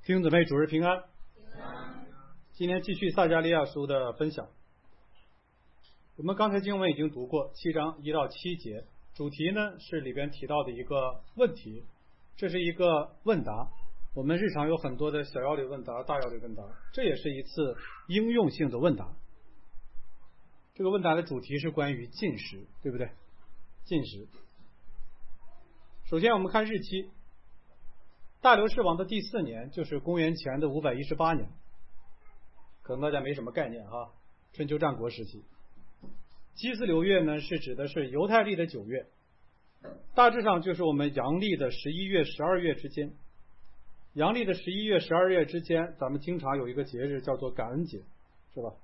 弟兄姊妹，主日平安。今天继续撒迦利亚书的分享。我们刚才经文已经读过7章1到7节，主题呢是里边提到的一个问题，这是一个问答。我们日常有很多的小要理问答、大要理问答，这也是一次应用性的问答。这个问答的主题是关于禁食，对不对？禁食。首先我们看日期，大流士王的第4年，就是公元前的518年，可能大家没什么概念哈，春秋战国时期。基斯流月呢是指的是犹太历的9月，大致上就是我们阳历的11月、12月之间。阳历的11月、12月之间，咱们经常有一个节日叫做感恩节，是吧？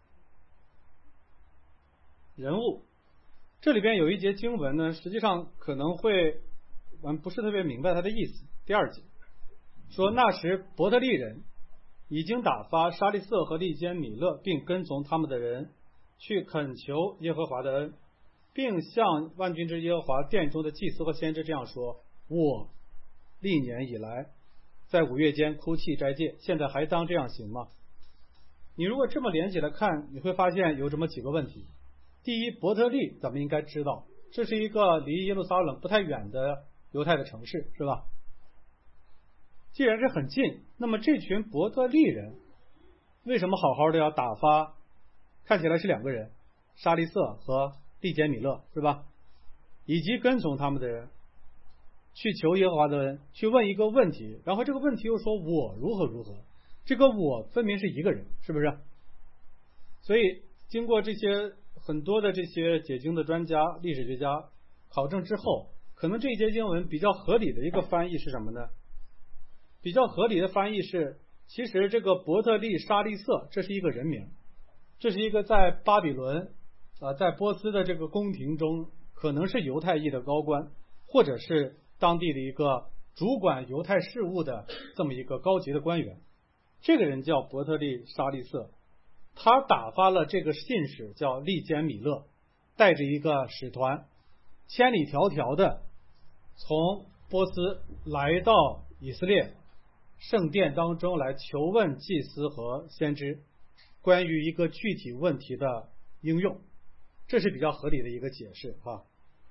人物，这里边有一节经文呢，实际上可能会我们不是特别明白它的意思。第2节说，那时伯特利人已经打发沙利瑟和利坚米勒，并跟从他们的人去恳求耶和华的恩，并向万军之耶和华殿中的祭司和先知这样说：我历年以来在5月间哭泣斋戒，现在还当这样行吗？你如果这么连起来看，你会发现有这么几个问题。第一，伯特利咱们应该知道，这是一个离耶路撒冷不太远的犹太的城市，是吧？既然是很近，那么这群伯特利人为什么好好的要打发，看起来是2个人，沙利瑟和利坚米勒，是吧？以及跟从他们的人去求耶和华的恩，去问一个问题，然后这个问题又说我如何如何，这个我分明是一个人，是不是？所以经过这些很多的这些解经的专家、历史学家考证之后，可能这一节经文比较合理的一个翻译是什么呢？比较合理的翻译是，其实这个伯特利沙利瑟这是一个人名，这是一个在巴比伦在波斯的这个宫廷中可能是犹太裔的高官，或者是当地的一个主管犹太事务的这么一个高级的官员。这个人叫伯特利沙利瑟，他打发了这个信使叫利坚米勒，带着一个使团千里迢迢的从波斯来到以色列圣殿当中来求问祭司和先知关于一个具体问题的应用，这是比较合理的一个解释啊。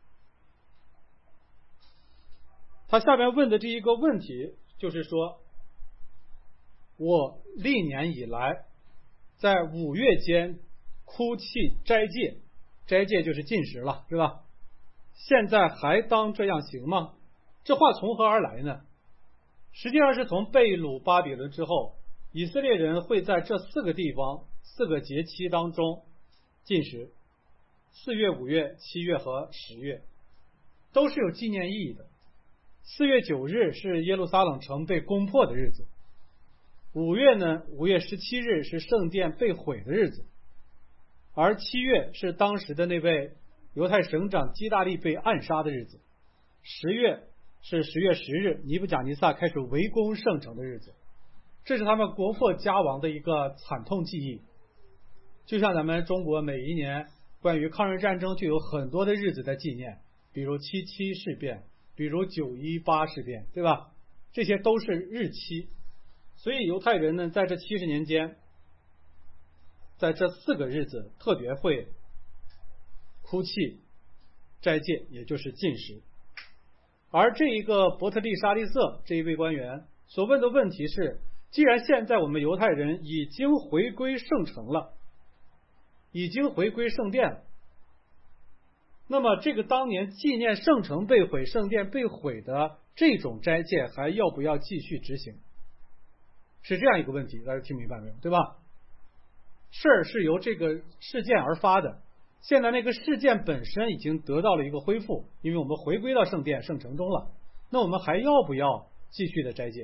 他下面问的这一个问题就是说，我历年以来在5月间哭泣斋戒，斋戒就是禁食了，是吧？现在还当这样行吗？这话从何而来呢？实际上是从被掳巴比伦之后，以色列人会在这4个地方4个节期当中禁食，4月、5月、7月和10月，都是有纪念意义的。4月9日是耶路撒冷城被攻破的日子，5月呢，5月17日是圣殿被毁的日子，而7月是当时的那位犹太省长基大利被暗杀的日子，10月是10月10日尼布甲尼撒开始围攻圣城的日子，这是他们国破家亡的一个惨痛记忆。就像咱们中国每一年关于抗日战争就有很多的日子在纪念，比如77事变，比如918事变，对吧？这些都是日期。所以犹太人呢，在这70年间，在这4个日子特别会哭泣斋戒，也就是禁食。而这一个伯特利沙利瑟这一位官员所问的问题是，既然现在我们犹太人已经回归圣城了，已经回归圣殿了，那么这个当年纪念圣城被毁、圣殿被毁的这种斋戒还要不要继续执行？是这样一个问题，大家听明白没有？对吧？事儿是由这个事件而发的，现在那个事件本身已经得到了一个恢复，因为我们回归到圣殿圣城中了，那我们还要不要继续的斋戒？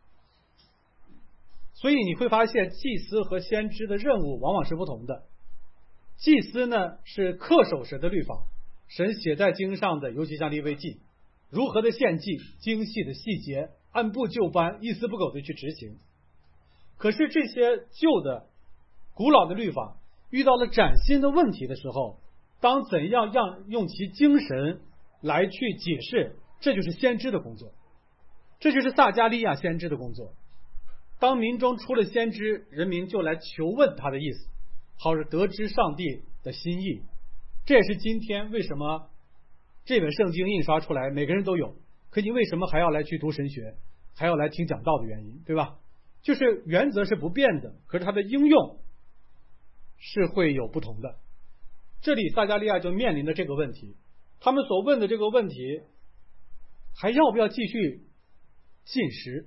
所以你会发现祭司和先知的任务往往是不同的。祭司呢是恪守神的律法，神写在经上的，尤其像利未记如何的献祭，精细的细节按部就班一丝不苟的去执行。可是这些旧的古老的律法遇到了崭新的问题的时候，当怎样用其精神来去解释，这就是先知的工作，这就是撒迦利亚先知的工作。 当民中出了先知，人民就来求问他的意思，好是得知上帝的心意。这也是今天为什么这本圣经印刷出来每个人都有，可你为什么还要来去读神学，还要来听讲道的原因，对吧？就是原则是不变的，可是它的应用是会有不同的。这里撒迦利亚就面临的这个问题，他们所问的这个问题，还要不要继续禁食？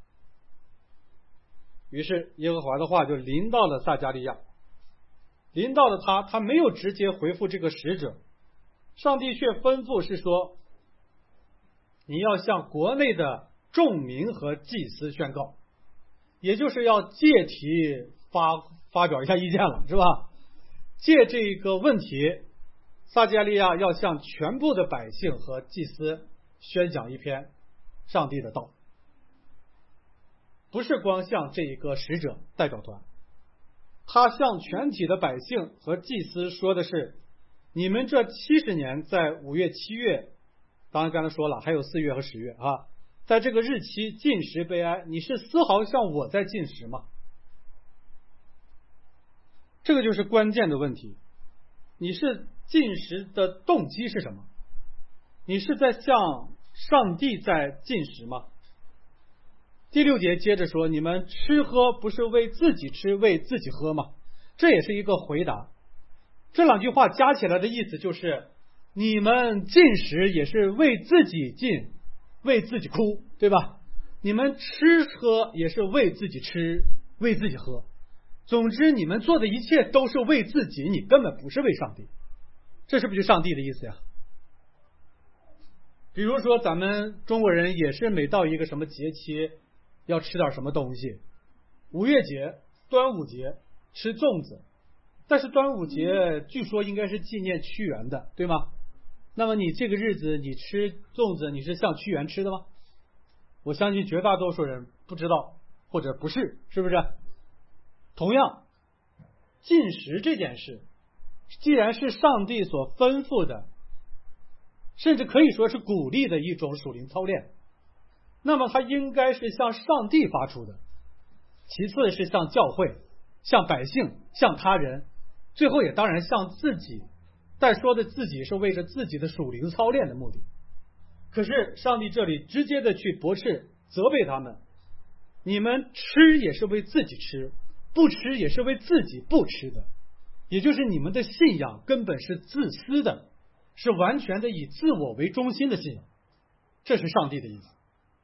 于是耶和华的话就临到了撒迦利亚，临到了他没有直接回复这个使者，上帝却吩咐是说，你要向国内的众民和祭司宣告，也就是要借题发表一下意见了，是吧？借这个问题，撒迦利亚要向全部的百姓和祭司宣讲一篇上帝的道，不是光向这一个使者代表团，他向全体的百姓和祭司说的是，你们这70年在5月7月，当然刚才说了还有4月和10月啊，在这个日期禁食悲哀，你是丝毫像我在禁食吗？这个就是关键的问题，你是禁食的动机是什么？你是在向上帝在禁食吗？第6节接着说，你们吃喝不是为自己吃为自己喝吗？这也是一个回答。这2句话加起来的意思就是，你们禁食也是为自己禁为自己哭，对吧？你们吃喝也是为自己吃为自己喝，总之你们做的一切都是为自己，你根本不是为上帝。这是不是就上帝的意思呀？比如说咱们中国人也是每到一个什么节期要吃点什么东西，5月节、端午节吃粽子，但是端午节据说应该是纪念屈原的，对吗？那么你这个日子你吃粽子，你是向屈原吃的吗？我相信绝大多数人不知道或者不是，是不是？同样，禁食这件事既然是上帝所吩咐的，甚至可以说是鼓励的一种属灵操练，那么它应该是向上帝发出的，其次是向教会、向百姓、向他人，最后也当然向自己，但说的自己是为着自己的属灵操练的目的。可是上帝这里直接的去驳斥责备他们，你们吃也是为自己吃，不吃也是为自己不吃的，也就是你们的信仰根本是自私的，是完全的以自我为中心的信仰，这是上帝的意思。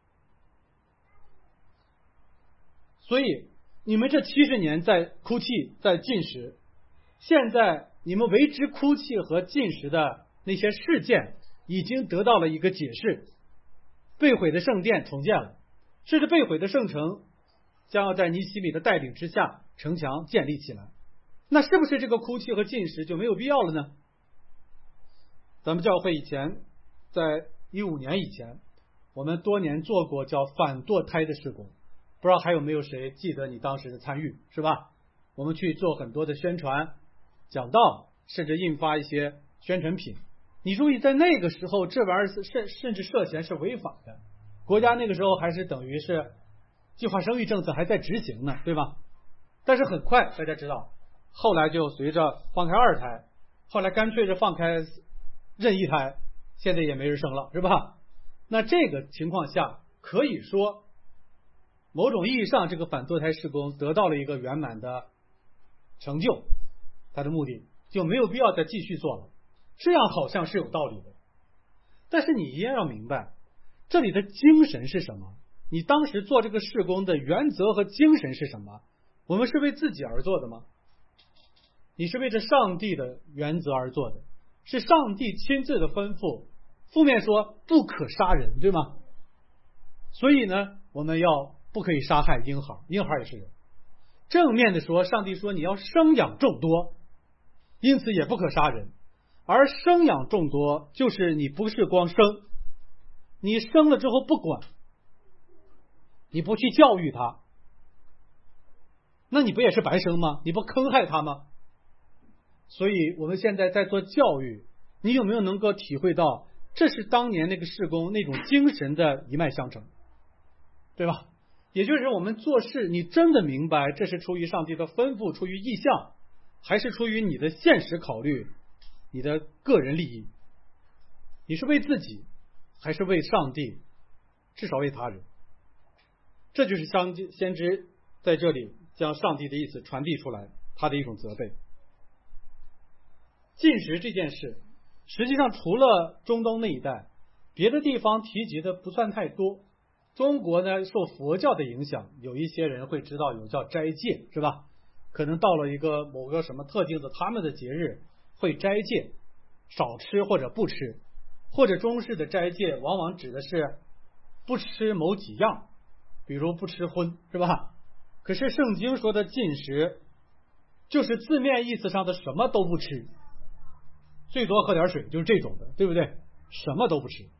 所以你们这70年在哭泣在禁食，现在你们为之哭泣和禁食的那些事件已经得到了一个解释，被毁的圣殿重建了，甚至被毁的圣城将要在尼希米的带领之下城墙建立起来，那是不是这个哭泣和禁食就没有必要了呢？咱们教会以前在15年以前，我们多年做过叫反堕胎的事工，不知道还有没有谁记得你当时的参与，是吧？我们去做很多的宣传讲道，甚至印发一些宣传品。你注意在那个时候这玩意儿甚至涉嫌是违法的，国家那个时候还是等于是计划生育政策还在执行呢，对吧？但是很快大家知道，后来就随着放开2胎，后来干脆是放开任意胎，现在也没人生了，是吧？那这个情况下可以说某种意义上这个反堕胎事工得到了一个圆满的成就，它的目的就没有必要再继续做了，这样好像是有道理的。但是你一定要明白这里的精神是什么，你当时做这个事工的原则和精神是什么？我们是为自己而做的吗？你是为着上帝的原则而做的，是上帝亲自的吩咐，负面说不可杀人，对吗？所以呢，我们要不可以杀害婴孩，婴孩也是人。正面的说，上帝说你要生养众多，因此也不可杀人。而生养众多就是你不是光生，你生了之后不管，你不去教育他，那你不也是白生吗？你不坑害他吗？所以我们现在在做教育，你有没有能够体会到这是当年那个事工那种精神的一脉相承，对吧？ 也就是我们做事，你真的明白这是出于上帝的吩咐，出于意向，还是出于你的现实考虑，你的个人利益？你是为自己，还是为上帝，至少为他人？这就是先知在这里将上帝的意思传递出来，他的一种责备。禁食这件事，实际上除了中东那一带，别的地方提及的不算太多。中国呢，受佛教的影响，有一些人会知道有叫斋戒，是吧？可能到了一个某个什么特定的他们的节日会斋戒，少吃或者不吃，或者中式的斋戒往往指的是不吃某几样，比如不吃荤，是吧？可是圣经说的禁食，就是字面意思上的什么都不吃，最多喝点水，就是这种的，对不对？什么都不吃。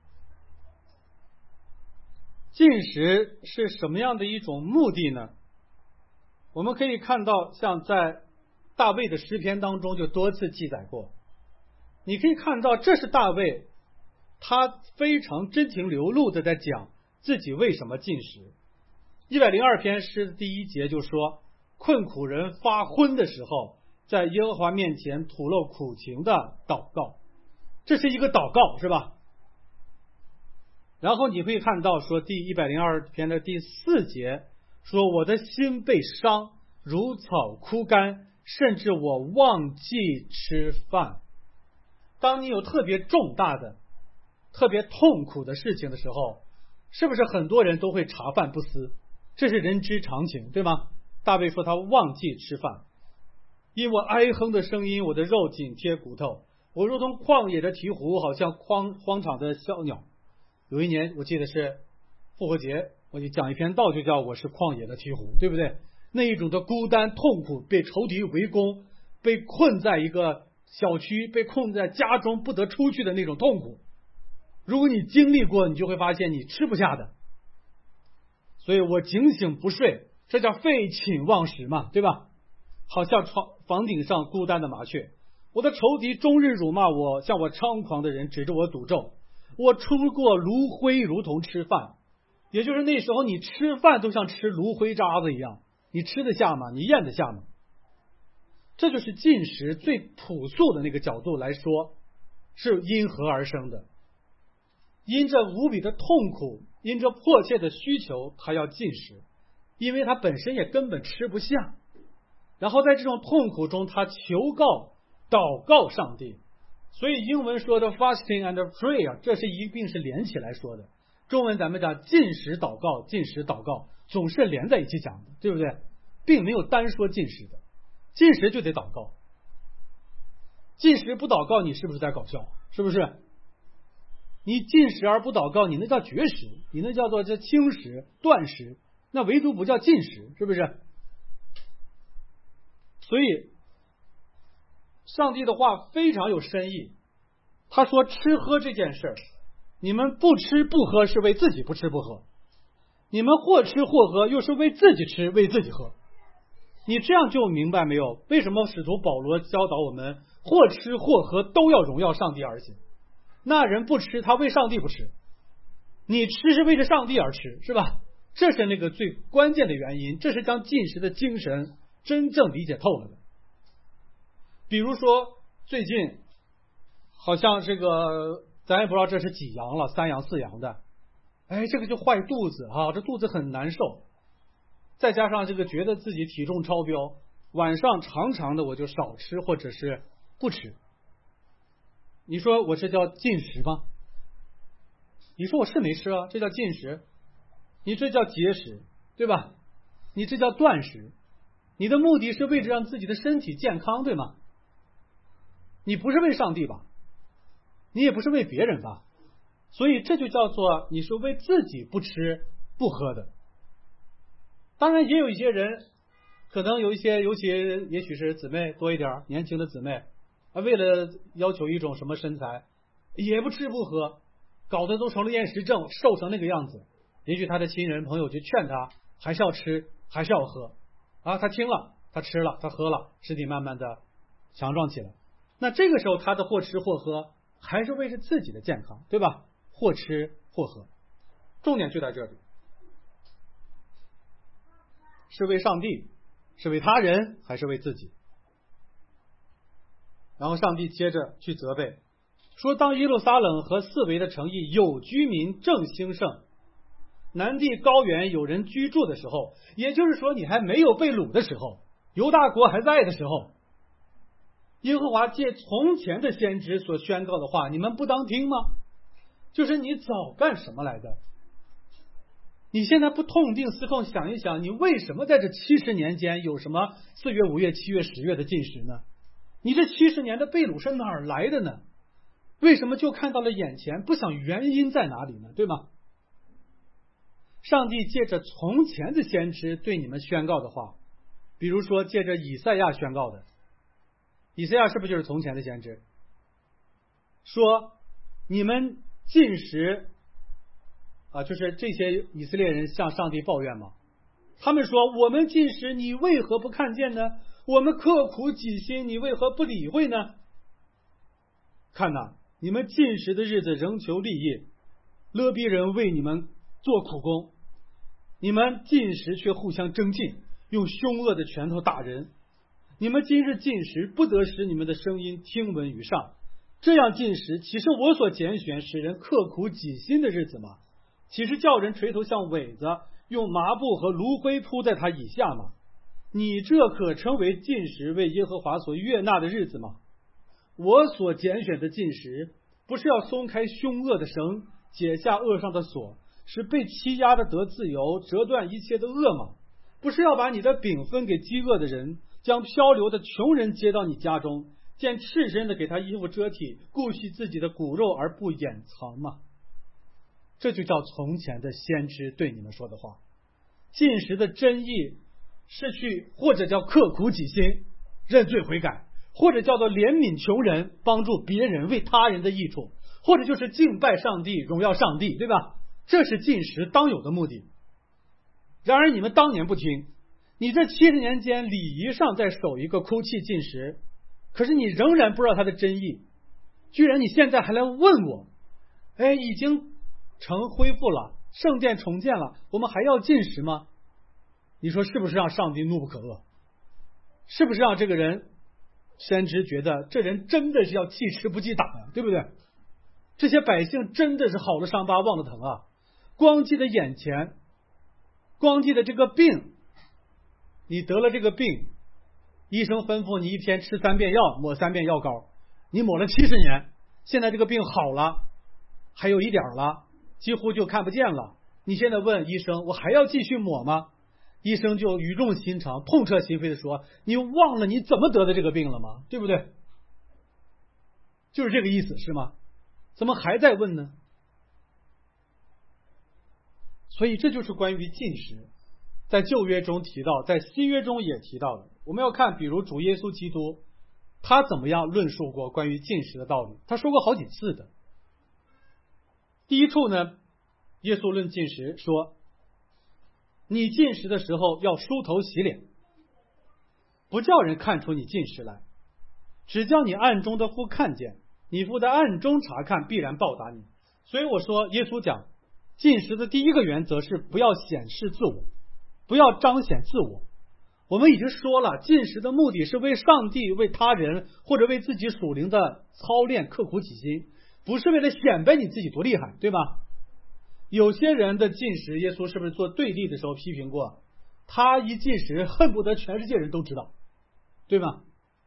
禁食是什么样的一种目的呢？我们可以看到，像在大卫的诗篇当中就多次记载过。你可以看到，这是大卫他非常真情流露的在讲自己为什么禁食。102篇诗的第1节就说，困苦人发昏的时候，在耶和华面前吐露苦情的祷告。这是一个祷告，是吧？然后你会看到说第102篇的第4节说，我的心被伤，如草枯干，甚至我忘记吃饭。当你有特别重大的特别痛苦的事情的时候，是不是很多人都会茶饭不思？这是人之常情，对吗？大卫说他忘记吃饭，因我哀哼的声音，我的肉紧贴骨头，我如同旷野的鹈鹕，好像荒场的小鸟。有一年我记得是复活节，我就讲一篇道，就叫我是旷野的鹈鹕，对不对？那一种的孤单痛苦，被仇敌围攻，被困在一个小区，被困在家中不得出去的那种痛苦，如果你经历过，你就会发现你吃不下的。所以我警醒不睡，这叫废寝忘食嘛，对吧？好像房顶上孤单的麻雀。我的仇敌终日辱骂我，像我猖狂的人指着我诅咒。我出过炉灰，如同吃饭。也就是那时候你吃饭都像吃炉灰渣子一样，你吃得下吗？你咽得下吗？这就是禁食最朴素的那个角度来说，是因何而生的？因着无比的痛苦，因着迫切的需求，他要禁食，因为他本身也根本吃不下。然后在这种痛苦中，他求告、祷告上帝。所以英文说的 fasting and pray 啊，这是一并是连起来说的。中文咱们讲禁食祷告，禁食祷告总是连在一起讲的，对不对？并没有单说禁食的，禁食就得祷告。禁食不祷告，你是不是在搞笑？是不是？你禁食而不祷告，你那叫绝食，你那叫做这轻食、断食，那唯独不叫禁食，是不是？所以上帝的话非常有深意，他说吃喝这件事儿，你们不吃不喝是为自己不吃不喝，你们或吃或喝又是为自己吃为自己喝。你这样就明白没有？为什么使徒保罗教导我们或吃或喝都要荣耀上帝而行？那人不吃，他为上帝不吃，你吃是为着上帝而吃，是吧？这是那个最关键的原因，这是将禁食的精神真正理解透了的。比如说最近好像这个咱也不知道这是几阳了，3阳4阳的，这个就坏肚子啊，这肚子很难受，再加上这个觉得自己体重超标，晚上常常的我就少吃或者是不吃。你说我这叫禁食吗？你说我是没吃啊，这叫禁食？你这叫节食，对吧？你这叫断食。你的目的是为了让自己的身体健康，对吗？你不是为上帝吧？你也不是为别人吧？所以这就叫做你是为自己不吃不喝的。当然也有一些人，可能有一些尤其也许是姊妹多一点，年轻的姊妹为了要求一种什么身材，也不吃不喝，搞得都成了厌食症，瘦成那个样子。也许他的亲人朋友就劝他还是要吃还是要喝啊，他听了，他吃了，他喝了，身体慢慢的强壮起来。那这个时候他的或吃或喝还是为着自己的健康，对吧？或吃或喝，重点就在这里。 是为上帝，是为他人，还是为自己？然后上帝接着去责备，说当耶路撒冷和四围的城邑有居民正兴盛，南地高原有人居住的时候，也就是说你还没有被掳的时候，犹大国还在的时候，耶和华借从前的先知所宣告的话，你们不当听吗？就是你早干什么来的？你现在不痛定思痛想一想，你为什么在这70年间有什么4月、5月、7月、10月的禁食呢？你这70年的被掳是哪儿来的呢？为什么就看到了眼前，不想原因在哪里呢？对吗？上帝借着从前的先知对你们宣告的话，比如说借着以赛亚宣告的，以赛亚是不是就是从前的先知？说你们禁食就是这些以色列人向上帝抱怨嘛，他们说我们禁食，你为何不看见呢？我们刻苦己心，你为何不理会呢？看哪，你们禁食的日子仍求利益，勒逼人为你们做苦工，你们禁食却互相争竞，用凶恶的拳头打人。你们今日禁食，不得使你们的声音听闻于上。这样禁食，岂是我所拣选使人刻苦己心的日子吗？岂是叫人垂头像苇子，用麻布和炉灰铺在他以下吗？你这可称为禁食，为耶和华所悦纳的日子吗？我所拣选的禁食，不是要松开凶恶的绳，解下恶上的锁，使被欺压的得自由，折断一切的恶吗？不是要把你的饼分给饥饿的人，将漂流的穷人接到你家中，见赤身的给他衣服遮体，顾惜自己的骨肉而不掩藏吗？这就叫从前的先知对你们说的话。禁食的真意是去，或者叫刻苦己心，认罪悔改，或者叫做怜悯穷人，帮助别人，为他人的益处，或者就是敬拜上帝，荣耀上帝，对吧？这是禁食当有的目的。然而你们当年不听，你这70年间礼仪上在守一个哭泣禁食，可是你仍然不知道它的真意，居然你现在还来问我，已经城恢复了，圣殿重建了，我们还要禁食吗？你说是不是让上帝怒不可遏？是不是让这个人先知觉得这人真的是要记吃不记打呀，对不对？这些百姓真的是好的伤疤忘了疼啊！光记得眼前，光记得这个病，你得了这个病，医生吩咐你一天吃3遍药，抹3遍药膏，你抹了70年，现在这个病好了，还有一点了，几乎就看不见了。你现在问医生，我还要继续抹吗？医生就语重心长、痛彻心扉的说，你忘了你怎么得的这个病了吗？对不对？就是这个意思，是吗？怎么还在问呢？所以这就是关于禁食，在旧约中提到，在新约中也提到的。我们要看比如主耶稣基督他怎么样论述过关于禁食的道理，他说过好几次的。第一处呢，耶稣论禁食说，你禁食的时候要梳头洗脸，不叫人看出你禁食来，只叫你暗中的父看见，你父在暗中查看，必然报答你。所以我说耶稣讲禁食的第一个原则是不要显示自我，不要彰显自我。我们已经说了，禁食的目的是为上帝、为他人或者为自己属灵的操练刻苦己心，不是为了显摆你自己多厉害，对吧？有些人的禁食，耶稣是不是做对立的时候批评过？他一禁食，恨不得全世界人都知道，对吗？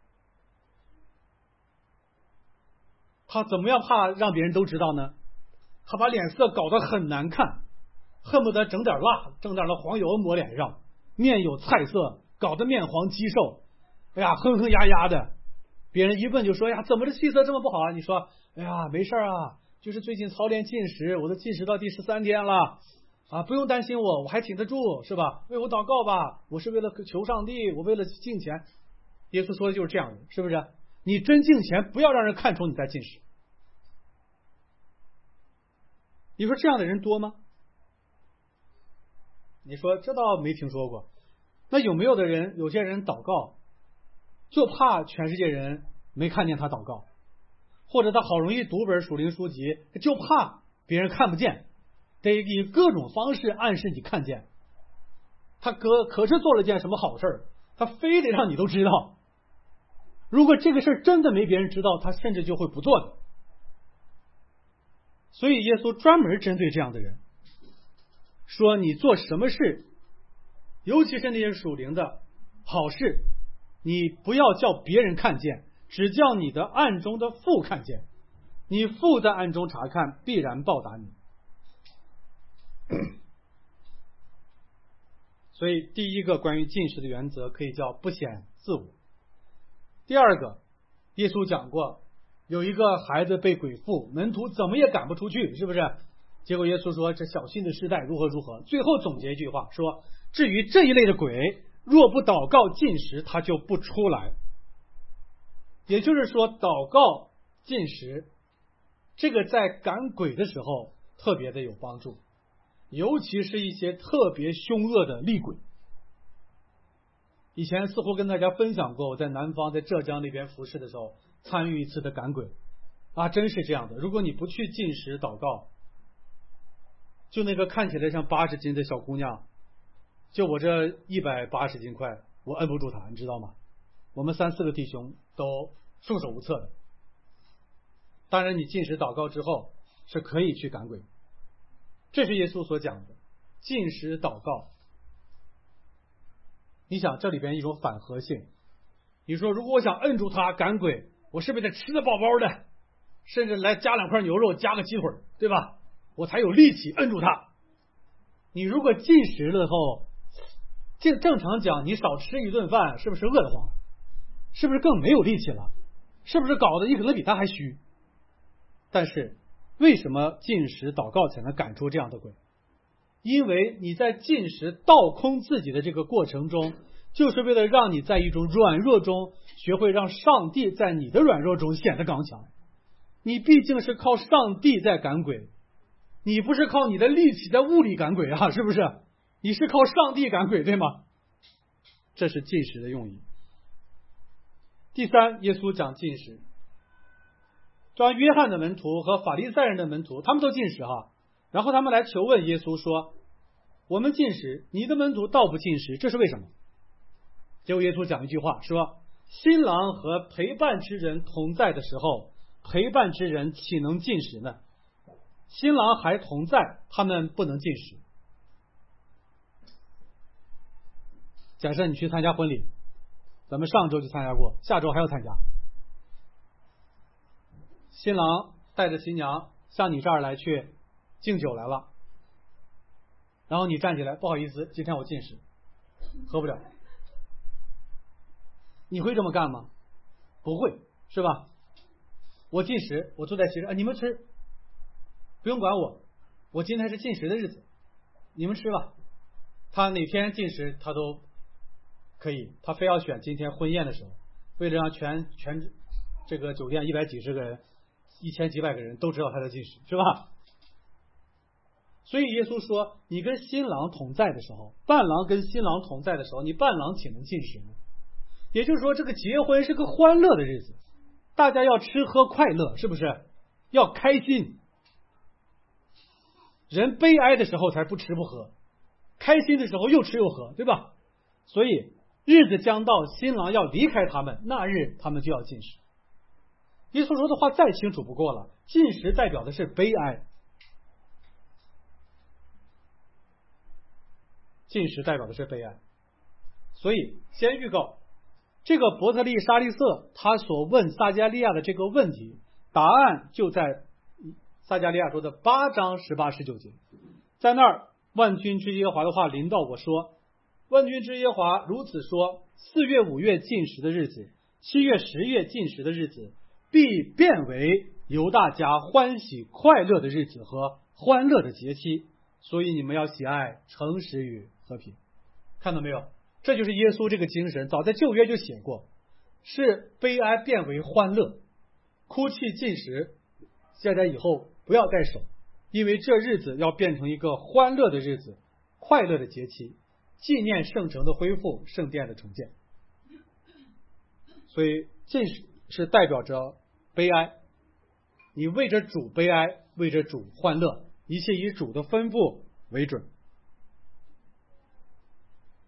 他怎么样怕让别人都知道呢？他把脸色搞得很难看，恨不得整点辣，整点的黄油抹脸上，面有菜色，搞得面黄肌瘦，哼哼呀呀的。别人一问就说，怎么这气色这么不好啊？你说，没事啊，就是最近操练禁食，我都禁食到第13天了不用担心我还挺得住，是吧？为我祷告吧，我是为了求上帝，我为了敬虔。耶稣说的就是这样的，是不是？你真敬虔，不要让人看出你在禁食。你说这样的人多吗？你说这倒没听说过。那有没有有些人祷告就怕全世界人没看见他祷告，或者他好容易读本属灵书籍，就怕别人看不见，得以各种方式暗示你看见。 他可是做了件什么好事，他非得让你都知道。如果这个事真的没别人知道，他甚至就会不做的。所以耶稣专门针对这样的人，说你做什么事，尤其是那些属灵的好事，你不要叫别人看见，只叫你的暗中的父看见，你父在暗中查看，必然报答你。所以第一个关于禁食的原则可以叫不显自我。第二个，耶稣讲过，有一个孩子被鬼附，门徒怎么也赶不出去，是不是？结果耶稣说这小心的世代如何如何，最后总结一句话说，至于这一类的鬼，若不祷告禁食，他就不出来。也就是说，祷告禁食这个在赶鬼的时候特别的有帮助，尤其是一些特别凶恶的厉鬼。以前似乎跟大家分享过，我在南方在浙江那边服侍的时候参与一次的赶鬼啊，真是这样的。如果你不去禁食祷告，就那个看起来像80斤的小姑娘，就我这180斤块，我摁不住她，你知道吗？我们3、4个弟兄都束手无策的。当然你禁食祷告之后是可以去赶鬼，这是耶稣所讲的禁食祷告。你想这里边一种反合性，你说如果我想摁住他赶鬼，我是不是得吃得饱饱的，甚至来加2块牛肉，加个鸡腿，对吧？我才有力气摁住他。你如果禁食了后，正常讲你少吃一顿饭，是不是饿得慌？是不是更没有力气了？是不是搞得你可能比他还虚？但是为什么禁食祷告才能赶出这样的鬼？因为你在禁食倒空自己的这个过程中，就是为了让你在一种软弱中学会让上帝在你的软弱中显得刚强。你毕竟是靠上帝在赶鬼，你不是靠你的力气在物理赶鬼啊，是不是？你是靠上帝赶鬼，对吗？这是禁食的用意。第三，耶稣讲禁食，像约翰的门徒和法利赛人的门徒，他们都禁食哈。然后他们来求问耶稣说，我们禁食，你的门徒倒不禁食，这是为什么？结果耶稣讲一句话说，新郎和陪伴之人同在的时候，陪伴之人岂能禁食呢？新郎还同在，他们不能禁食。假设你去参加婚礼，咱们上周就参加过，下周还要参加，新郎带着新娘向你这儿来去敬酒来了，然后你站起来，不好意思，今天我禁食，喝不了。你会这么干吗？不会，是吧？我禁食，我坐在席上，你们吃，不用管我，我今天是禁食的日子，你们吃吧。他哪天禁食他都可以，他非要选今天婚宴的时候，为了让全这个酒店100几十个人，1000几百个人都知道他在禁食，是吧？所以耶稣说，你跟新郎同在的时候，伴郎跟新郎同在的时候，你伴郎岂能禁食呢？也就是说，这个结婚是个欢乐的日子，大家要吃喝快乐，是不是？要开心。人悲哀的时候才不吃不喝，开心的时候又吃又喝，对吧？所以日子将到，新郎要离开他们，那日他们就要禁食。耶稣说的话再清楚不过了，禁食代表的是悲哀，禁食代表的是悲哀。所以先预告，这个伯特利沙利瑟他所问撒迦利亚的这个问题，答案就在撒迦利亚说的8章18、19节。在那儿，万军之耶和华的话临到我说，万军之耶和华如此说，4月5月禁食的日子，7月10月禁食的日子，必变为犹大家欢喜快乐的日子和欢乐的节期，所以你们要喜爱诚实与和平。看到没有？这就是耶稣这个精神，早在旧约就写过，是悲哀变为欢乐，哭泣禁食，现在以后不要再守，因为这日子要变成一个欢乐的日子，快乐的节期，纪念圣城的恢复，圣殿的重建。所以禁食是代表着悲哀，你为着主悲哀，为着主欢乐，一切以主的吩咐为准。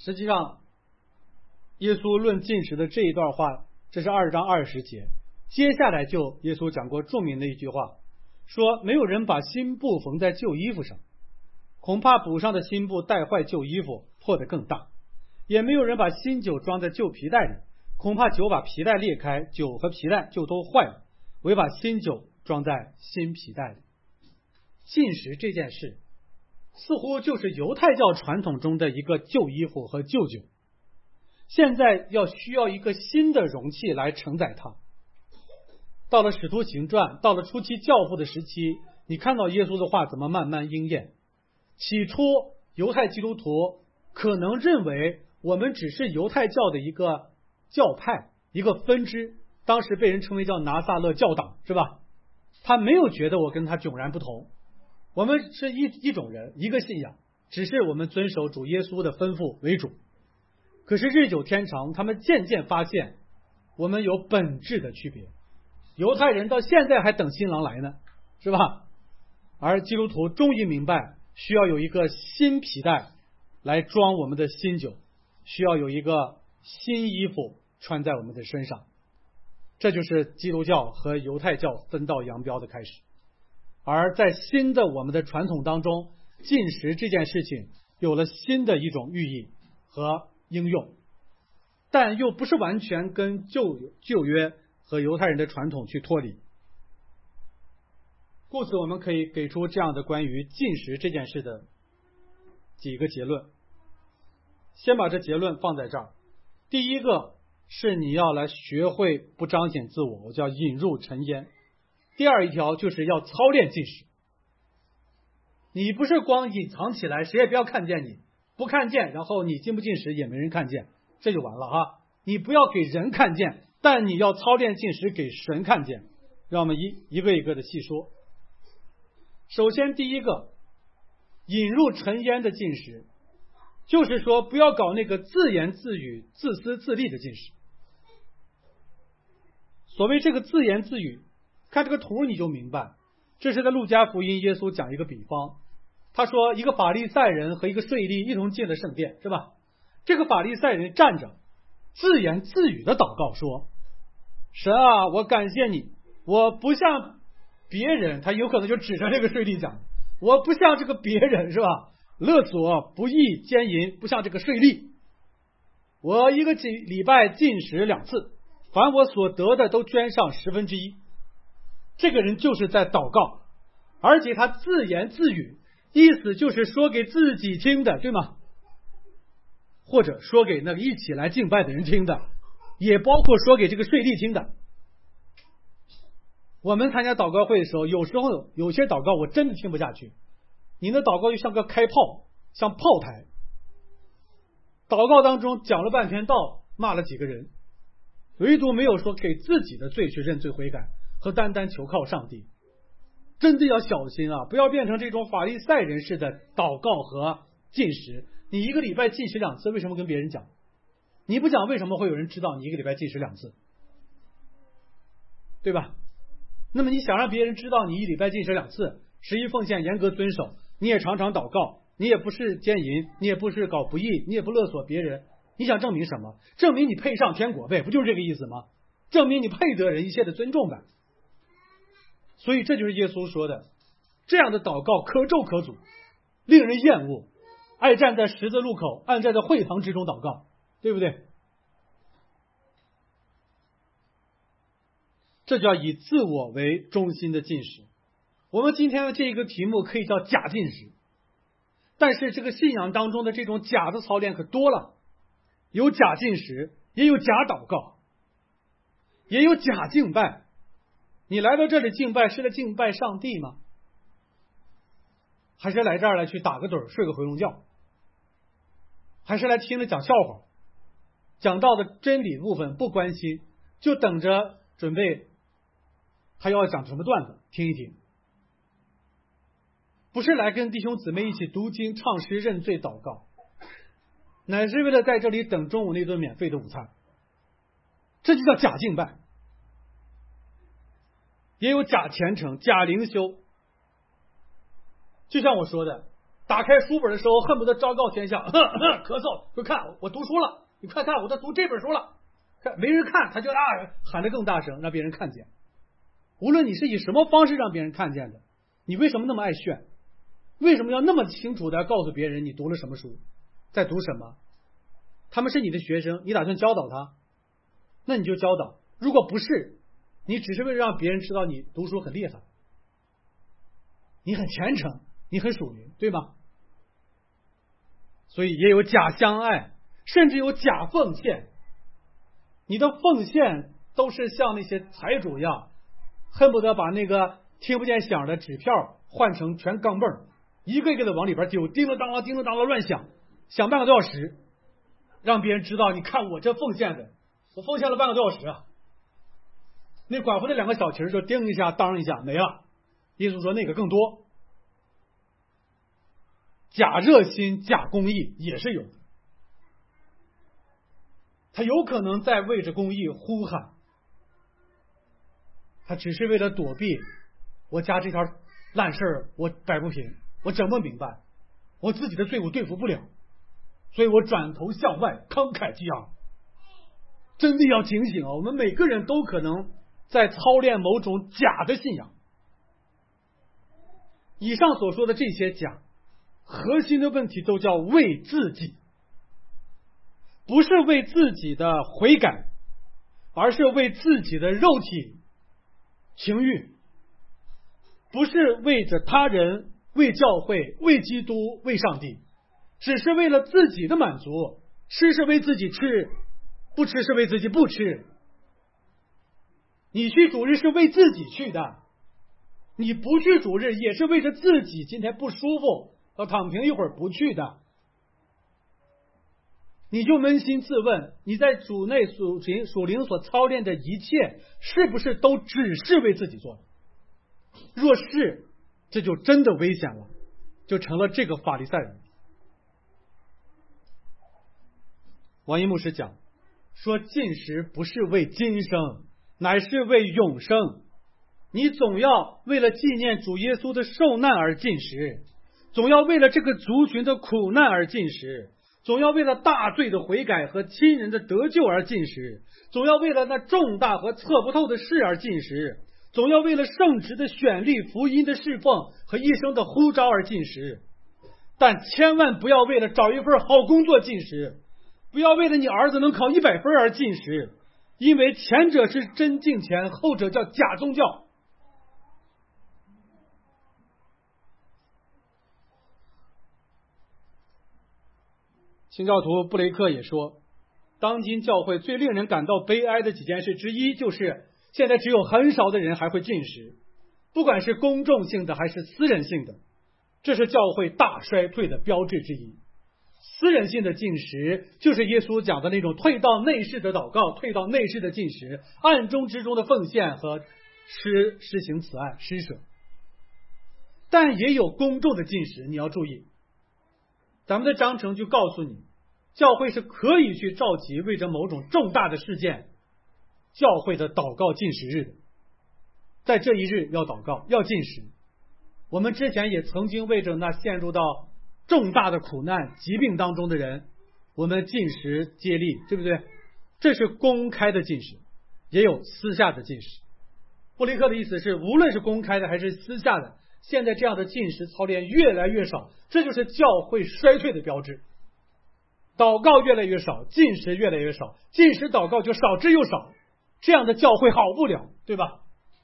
实际上耶稣论禁食的这一段话，这是2章20节，接下来就耶稣讲过著名的一句话，说没有人把新布缝在旧衣服上，恐怕补上的新布带坏旧衣服，破得更大；也没有人把新酒装在旧皮袋里，恐怕酒把皮带裂开，酒和皮带就都坏了，唯把新酒装在新皮袋里。禁食这件事似乎就是犹太教传统中的一个旧衣服和旧酒，现在需要一个新的容器来承载它。到了使徒行传，到了初期教父的时期，你看到耶稣的话怎么慢慢应验。起初犹太基督徒可能认为我们只是犹太教的一个教派，一个分支，当时被人称为叫拿撒勒教党，是吧？他没有觉得我跟他迥然不同，我们是一种人，一个信仰，只是我们遵守主耶稣的吩咐为主。可是日久天长，他们渐渐发现我们有本质的区别。犹太人到现在还等新郎来呢，是吧？而基督徒终于明白，需要有一个新皮带来装我们的新酒，需要有一个新衣服穿在我们的身上。这就是基督教和犹太教分道扬镳的开始。而在新的我们的传统当中，禁食这件事情有了新的一种寓意和应用，但又不是完全跟旧约和犹太人的传统去脱离。故此我们可以给出这样的关于禁食这件事的几个结论。先把这结论放在这儿。第一个是你要来学会不彰显自我，我叫引入尘烟。第二一条就是要操练禁食。你不是光隐藏起来，谁也不要看见你，不看见，然后你禁不禁食也没人看见，这就完了哈。你不要给人看见，但你要操练禁食给神看见。让我们一个一个的细说。首先第一个，引入尘烟的禁食，就是说不要搞那个自言自语、自私自利的禁食。所谓这个自言自语，看这个图你就明白，这是在路加福音耶稣讲一个比方。他说一个法利赛人和一个税吏一同进了圣殿，是吧？这个法利赛人站着自言自语的祷告说，神啊，我感谢你，我不像别人，他有可能就指着这个税吏讲，我不像这个别人，是吧？勒索不义奸淫，不像这个税吏，我一个礼拜禁食2次，凡我所得的都捐上1/10。这个人就是在祷告，而且他自言自语，意思就是说给自己听的，对吗？或者说给那个一起来敬拜的人听的，也包括说给这个税吏听的。我们参加祷告会的时候，有时候有些祷告我真的听不下去，你的祷告就像个开炮，像炮台。祷告当中讲了半天道，骂了几个人，唯独没有说给自己的罪去认罪悔改和单单求靠上帝。真的要小心啊，不要变成这种法利赛人式的祷告和禁食。你一个礼拜禁食2次，为什么跟别人讲？你不讲，为什么会有人知道你一个礼拜禁食2次？对吧？那么你想让别人知道你一礼拜禁食2次，11奉献严格遵守，你也常常祷告，你也不是奸淫，你也不是搞不义，你也不勒索别人，你想证明什么？证明你配上天国呗，不就是这个意思吗？证明你配得人一切的尊重呗。所以这就是耶稣说的，这样的祷告可咒可诅，令人厌恶，爱站在十字路口，爱站在会堂之中祷告，对不对？这叫以自我为中心的禁食。我们今天的这个题目可以叫假禁食，但是这个信仰当中的这种假的操练可多了，有假禁食，也有假祷告，也有假敬拜。你来到这里敬拜是来敬拜上帝吗？还是来这儿来去打个盹睡个回笼觉？还是来听着讲笑话？讲到的真理部分不关心，就等着准备还要讲什么段子听一听。不是来跟弟兄姊妹一起读经唱诗认罪祷告，乃是为了在这里等中午那顿免费的午餐。这就叫假敬拜。也有假虔诚、假灵修。就像我说的， 打开书本的时候恨不得昭告天下，咳嗽，快看我读书了，你快看我都读这本书了。看没人看，他就喊得更大声，让别人看见。无论你是以什么方式让别人看见的，你为什么那么爱炫？为什么要那么清楚的告诉别人你读了什么书，在读什么？他们是你的学生，你打算教导他，那你就教导。如果不是，你只是为了让别人知道你读书很厉害，你很虔诚，你很属灵，对吗？所以也有假相爱，甚至有假奉献。你的奉献都是像那些财主一样，恨不得把那个听不见响的纸票换成全钢镚，一个一个的往里边丢，叮了当啷叮了当啷乱响，响半个多小时，让别人知道，你看我这奉献的，我奉献了半个多小时啊。那管活的2个小旗说叮一下当一下没了，耶稣说那个更多。假热心假公义也是有的，他有可能在为着公义呼喊，他只是为了躲避我家这条烂事儿我摆不平，我整不明白，我自己的罪我对付不了，所以我转头向外慷慨激昂。真的要警醒啊！我们每个人都可能在操练某种假的信仰。以上所说的这些假，核心的问题都叫为自己，不是为自己的悔改，而是为自己的肉体情欲，不是为着他人，为教会，为基督，为上帝，只是为了自己的满足。吃是为自己吃，不吃是为自己不吃。你去主日是为自己去的，你不去主日也是为着自己今天不舒服要躺平一会儿不去的。你就扪心自问，你在主内属灵所操练的一切是不是都只是为自己做的？若是，这就真的危险了，就成了这个法利赛人。王一牧师讲说，进食不是为今生，乃是为永生。你总要为了纪念主耶稣的受难而进食，总要为了这个族群的苦难而进食，总要为了大罪的悔改和亲人的得救而进食，总要为了那重大和测不透的事而进食，总要为了圣职的选立、福音的侍奉和一生的呼召而进食。但千万不要为了找一份好工作进食，不要为了你儿子能考100分而进食，因为前者是真敬虔，后者叫假宗教。新教徒布雷克也说，当今教会最令人感到悲哀的几件事之一，就是现在只有很少的人还会进食，不管是公众性的还是私人性的，这是教会大衰退的标志之一。私人性的进食就是耶稣讲的那种退到内室的祷告，退到内室的进食，暗中之中的奉献和施行慈爱施舍。但也有公众的进食，你要注意，咱们的章程就告诉你，教会是可以去召集为着某种重大的事件教会的祷告进食日的，在这一日要祷告要进食。我们之前也曾经为着那陷入到重大的苦难疾病当中的人，我们进食接力，对不对？这是公开的进食，也有私下的进食。布雷克的意思是，无论是公开的还是私下的，现在这样的进食操练越来越少，这就是教会衰退的标志。祷告越来越少，进食越来越少，进食祷告就少之又少，这样的教会好不了，对吧？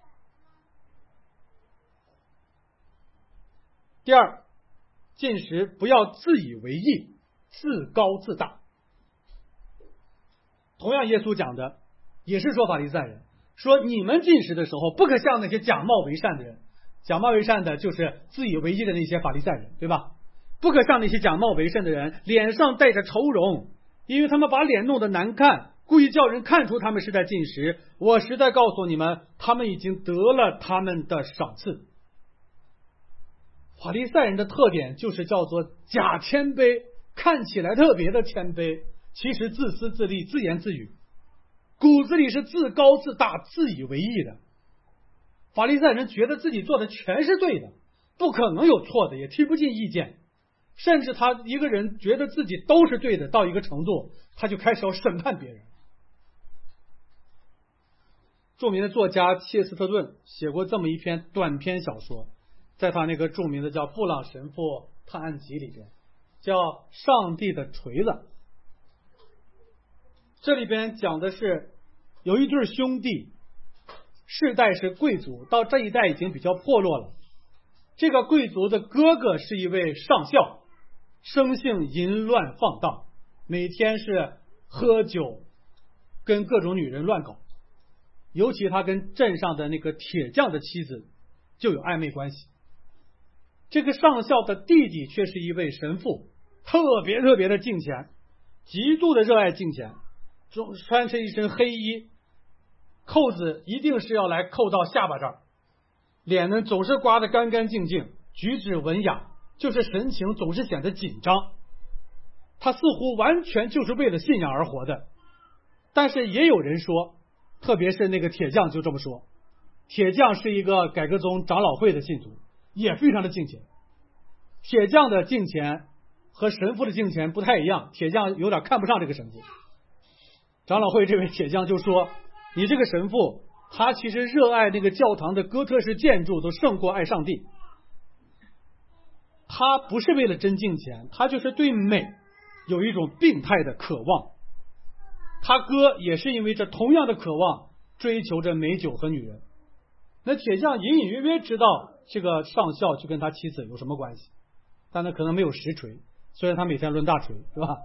第二，进食不要自以为意，自高自大。同样耶稣讲的也是说法利赛人，说你们进食的时候不可像那些假冒为善的人，假冒为善的就是自以为意的那些法利赛人，对吧？不可像那些假冒为善的人，脸上带着愁容，因为他们把脸弄得难看，故意叫人看出他们是在进食。我实在告诉你们，他们已经得了他们的赏赐。法利赛人的特点就是叫做假谦卑，看起来特别的谦卑，其实自私自利，自言自语，骨子里是自高自大，自以为意的。法利赛人觉得自己做的全是对的，不可能有错的，也提不进意见， 甚至他一个人觉得自己都是对的，到一个程度，他就开始要审判别人。著名的作家切斯特顿写过这么一篇短篇小说，在他那个著名的叫《布朗神父探案集》里边，叫《上帝的锤子》。这里边讲的是有一对兄弟，世代是贵族，到这一代已经比较破落了。这个贵族的哥哥是一位上校，生性淫乱放荡，每天是喝酒跟各种女人乱搞，尤其他跟镇上的那个铁匠的妻子就有暧昧关系。这个上校的弟弟却是一位神父，特别的敬虔，极度的热爱敬虔，穿着一身黑衣，扣子一定是要来扣到下巴这儿，脸呢总是刮得干干净净，举止文雅，就是神情总是显得紧张。他似乎完全就是为了信仰而活的。但是也有人说，特别是那个铁匠就这么说，铁匠是一个改革宗长老会的信徒，也非常的敬虔。铁匠的敬虔和神父的敬虔不太一样，铁匠有点看不上这个神父。长老会这位铁匠就说，你这个神父他其实热爱那个教堂的哥特式建筑都胜过爱上帝，他不是为了真敬虔，他就是对美有一种病态的渴望。他哥也是因为这同样的渴望追求着美酒和女人。那铁匠隐隐约约知道这个上校就跟他妻子有什么关系，但他可能没有实锤，虽然他每天抡大锤，是吧？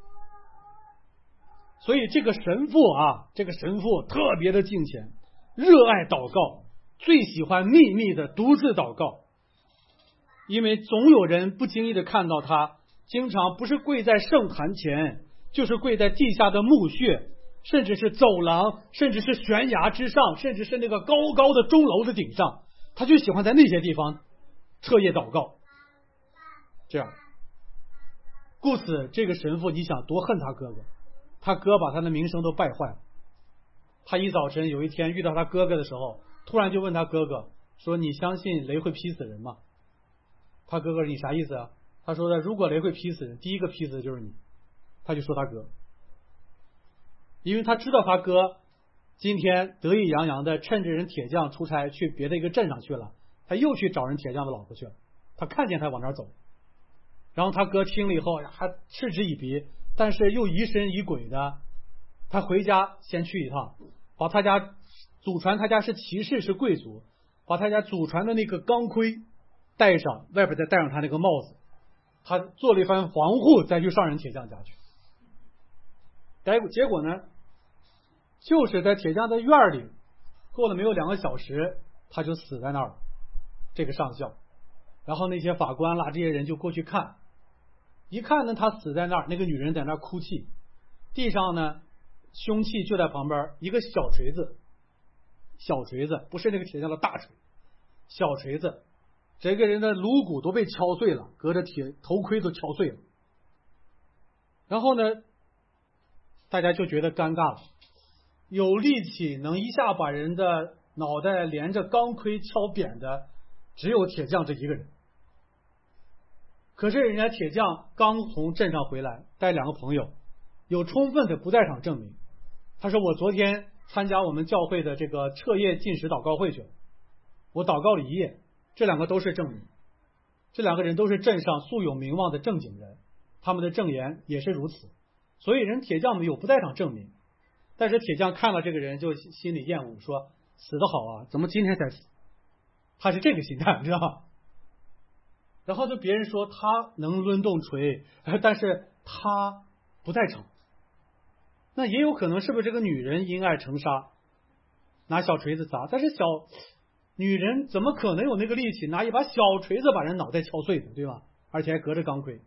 所以这个神父特别的敬虔，热爱祷告，最喜欢秘密的独自祷告。因为总有人不经意的看到他经常不是跪在圣坛前，就是跪在地下的墓穴，甚至是走廊，甚至是悬崖之上，甚至是那个高高的钟楼的顶上，他就喜欢在那些地方彻夜祷告。这样，故此这个神父你想多恨他哥哥，他哥把他的名声都败坏了。他一早晨有一天遇到他哥哥的时候，突然就问他哥哥说，你相信雷会劈死人吗？他哥哥，你啥意思啊？他说的，如果雷会劈死人，第一个劈死的就是你。他就说他哥，因为他知道他哥今天得意洋洋的趁着人铁匠出差去别的一个镇上去了，他又去找人铁匠的老婆去了，他看见他往那儿走，然后他哥听了以后还嗤之以鼻，但是又疑神疑鬼的，他回家先去一趟，把他家祖传，他家是骑士是贵族，把他家祖传的那个钢盔戴上，外边再戴上他那个帽子，他做了一番防护，再去上人铁匠家去。结果呢，就是在铁匠的院里，过了没有2个小时，他就死在那儿了，这个上校。然后那些法官啦，这些人就过去看，一看呢，他死在那儿，那个女人在那儿哭泣，地上呢凶器就在旁边，一个小锤子，不是那个铁匠的大锤，小锤子，这个人的颅骨都被敲碎了，隔着铁头盔都敲碎了。然后呢，大家就觉得尴尬了，有力气能一下把人的脑袋连着钢盔敲扁的只有铁匠这一个人。可是人家铁匠刚从镇上回来，带2个朋友，有充分的不在场证明。他说，我昨天参加我们教会的这个彻夜禁食祷告会去了，我祷告了一夜。这2个都是证明，这2个人都是镇上素有名望的正经人，他们的证言也是如此。所以人铁匠们有不在场证明，但是铁匠看了这个人就心里厌恶，说死得好啊，怎么今天才死？他是这个心态，知道吧？然后就别人说他能抡动锤，但是他不在场。那也有可能是不是这个女人因爱成杀，拿小锤子砸？但是女人怎么可能有那个力气拿一把小锤子把人脑袋敲碎的，对吧？而且还隔着钢盔。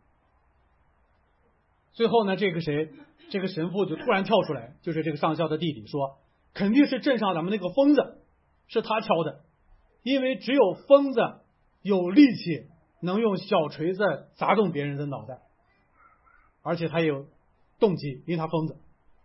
最后呢，这个神父就突然跳出来，就是这个上校的弟弟说，肯定是镇上咱们那个疯子，是他敲的，因为只有疯子有力气能用小锤子砸动别人的脑袋，而且他有动机，因为他疯子。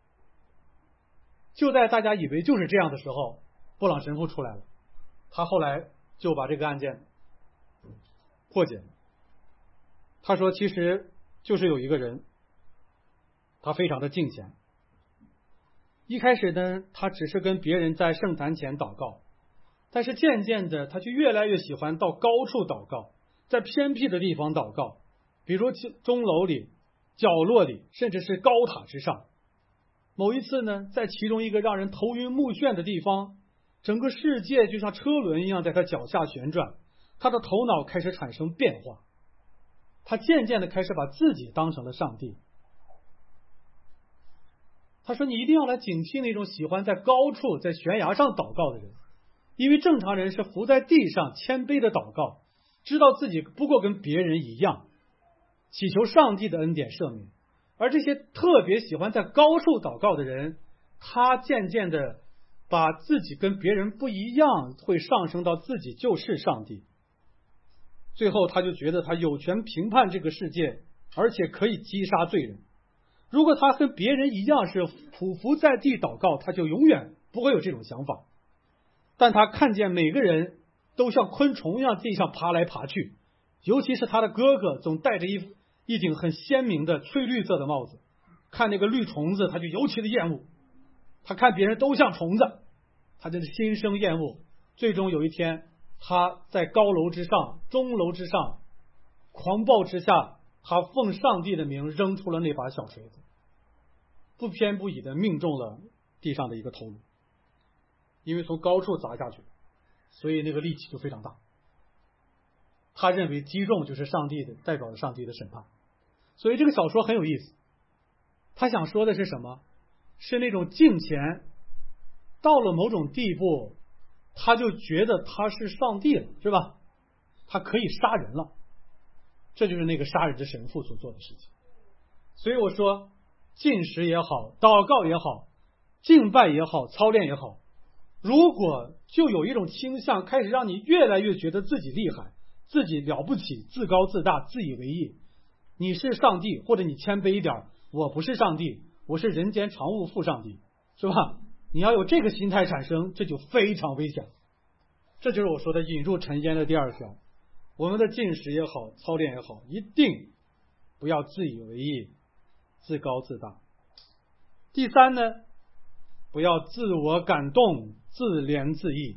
就在大家以为就是这样的时候，布朗神父出来了，他后来就把这个案件破解了。 他说其实就是有一个人，他非常的敬虔。一开始呢，他只是跟别人在圣坛前祷告，但是渐渐的他就越来越喜欢到高处祷告，在偏僻的地方祷告，比如钟楼里、角落里，甚至是高塔之上。某一次呢，在其中一个让人头晕目眩的地方，整个世界就像车轮一样在他脚下旋转，他的头脑开始产生变化，他渐渐的开始把自己当成了上帝。他说你一定要来警惕那种喜欢在高处在悬崖上祷告的人，因为正常人是伏在地上谦卑的祷告，知道自己不过跟别人一样，祈求上帝的恩典赦免。而这些特别喜欢在高处祷告的人，他渐渐的把自己跟别人不一样，会上升到自己就是上帝。最后他就觉得他有权评判这个世界，而且可以击杀罪人。如果他跟别人一样是匍匐在地祷告，他就永远不会有这种想法。但他看见每个人都像昆虫一样地上爬来爬去，尤其是他的哥哥总戴着一顶很鲜明的翠绿色的帽子，看那个绿虫子他就尤其的厌恶。他看别人都像虫子，他就是心生厌恶。最终有一天，他在高楼之上、钟楼之上狂暴之下，他奉上帝的名扔出了那把小锤子，不偏不倚的命中了地上的一个头颅。因为从高处砸下去，所以那个力气就非常大。他认为击中就是上帝的，代表了上帝的审判。所以这个小说很有意思，他想说的是什么？是那种敬虔到了某种地步，他就觉得他是上帝了，是吧？他可以杀人了，这就是那个杀人的神父所做的事情。所以我说，禁食也好，祷告也好，敬拜也好，操练也好，如果就有一种倾向，开始让你越来越觉得自己厉害，自己了不起，自高自大，自以为意，你是上帝，或者你谦卑一点，我不是上帝，我是人间常务副上帝，是吧？你要有这个心态产生，这就非常危险。这就是我说的引入尘烟的第二条。我们的进食也好，操练也好，一定不要自以为意，自高自大。第三呢，不要自我感动，自怜自艾。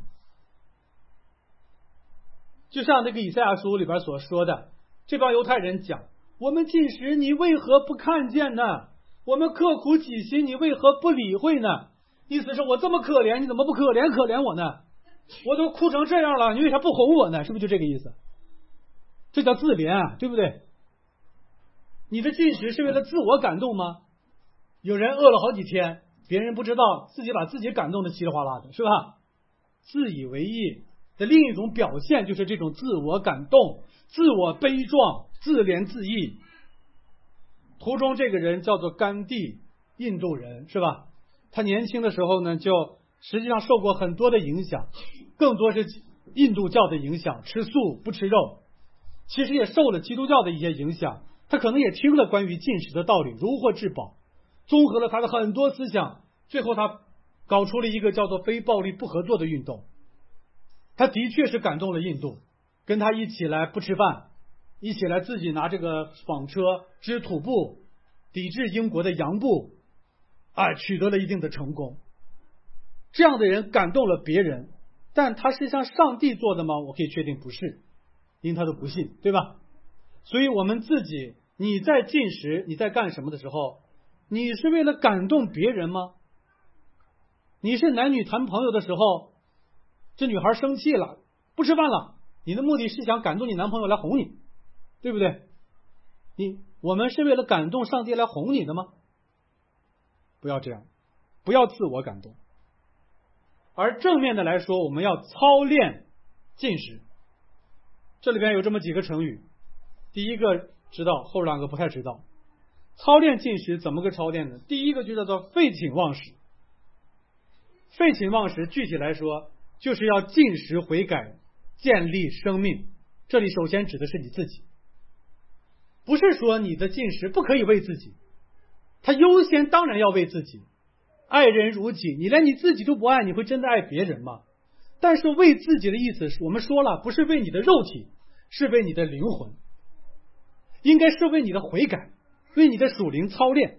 就像那个以赛亚书里边所说的，这帮犹太人讲，我们进食你为何不看见呢？我们刻苦己心你为何不理会呢？意思是我这么可怜，你怎么不可怜我呢？我都哭成这样了，你为啥不哄我呢？是不是就这个意思？这叫自怜啊，对不对？你的进食是为了自我感动吗？有人饿了好几天，别人不知道，自己把自己感动的稀里哗啦的，是吧？自以为意的另一种表现就是这种自我感动、自我悲壮、自怜自艾。图中这个人叫做甘地，印度人，是吧？他年轻的时候呢，就实际上受过很多的影响，更多是印度教的影响，吃素不吃肉，其实也受了基督教的一些影响。他可能也听了关于进食的道理，如获至宝，综合了他的很多思想，最后他搞出了一个叫做非暴力不合作的运动。他的确是感动了印度，跟他一起来不吃饭，一起来自己拿这个纺车织土布，抵制英国的洋布，取得了一定的成功。这样的人感动了别人，但他是像上帝做的吗？我可以确定不是，因为他都不信，对吧？所以我们自己，你在进食，你在干什么的时候，你是为了感动别人吗？你是男女谈朋友的时候，这女孩生气了，不吃饭了，你的目的是想感动你男朋友来哄你，对不对？我们是为了感动上帝来哄你的吗？不要这样，不要自我感动。而正面的来说，我们要操练进食。这里边有这么几个成语，第一个知道，后两个不太知道。操练进食怎么个操练呢？第一个就叫做废寝忘食。废寝忘食具体来说，就是要进食悔改，建立生命。这里首先指的是你自己，不是说你的进食不可以为自己，他优先当然要为自己。爱人如己，你连你自己都不爱，你会真的爱别人吗？但是为自己的意思，我们说了，不是为你的肉体，是为你的灵魂。 应该是为你的悔改，为你的属灵操练。